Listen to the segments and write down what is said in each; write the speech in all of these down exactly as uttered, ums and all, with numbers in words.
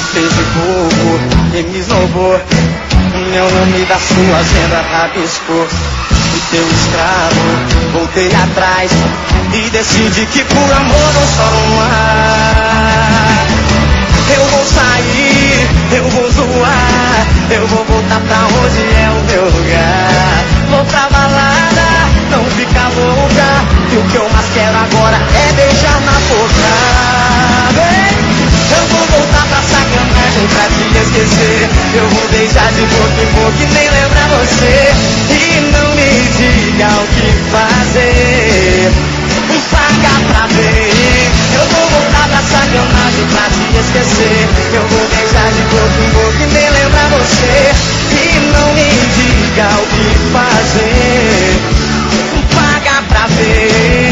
fez de bobo e me esnobou. O meu nome da sua agenda rabiscou. O teu escravo, voltei atrás e decidi que por amor não choro mais. Eu vou sair, eu vou zoar, eu vou voltar pra onde é o meu lugar. Vou pra balada, não fica louca, e o que eu mais quero agora é beijar na boca. Eu vou voltar pra sacanagem pra te esquecer. Eu vou beijar de boca em boca e nem lembrar você. E não me diga o que fazer, paga pra ver. Eu vou voltar pra sacanagem pra te esquecer. Eu vou beijar de boca em boca e nem lembrar você. E não me diga o que fazer, paga pra ver.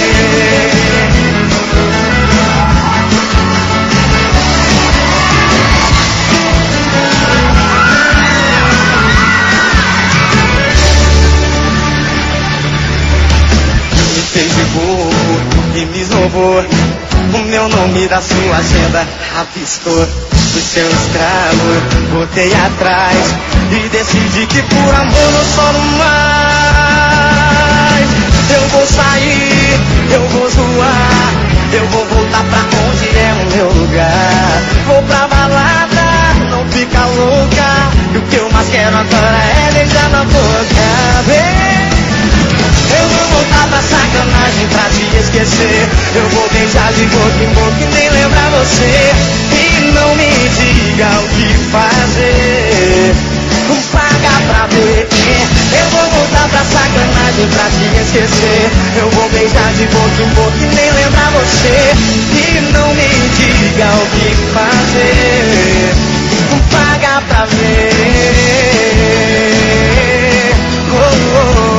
Me fez de bobo e me esnobou. O meu nome da sua agenda rabiscou. Fui seu escravo, voltei atrás e decidi que por amor não choro mais. Eu vou sair, eu vou zoar, eu vou voltar pra onde é o meu lugar. Vou pra balada, não fica louca, e o que eu mais quero agora é beijar na boca. Vem. Eu vou voltar pra sacanagem pra te esquecer. Eu vou beijar de boca em boca e nem lembrar você. E não me diga o que fazer, paga pra ver. Eu vou voltar pra sacanagem pra te esquecer. Eu vou beijar de boca em boca e nem lembrar você. E não me diga o que fazer, paga pra ver. Oh, oh.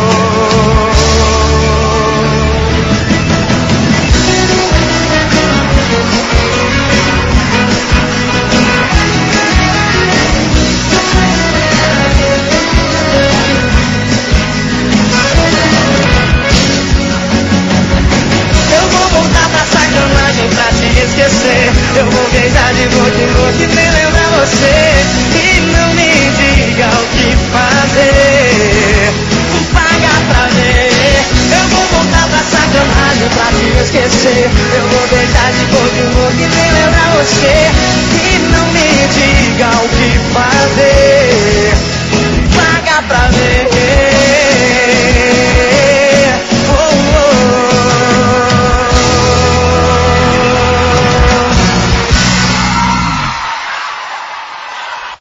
Esquecer. Eu vou beijar de boca em boca e nem lembrar você. E não me diga o que fazer, paga pra ver. Eu vou voltar pra sacanagem pra te esquecer. Eu vou beijar de boca em boca e nem lembrar você. E não me diga o que fazer, paga pra ver.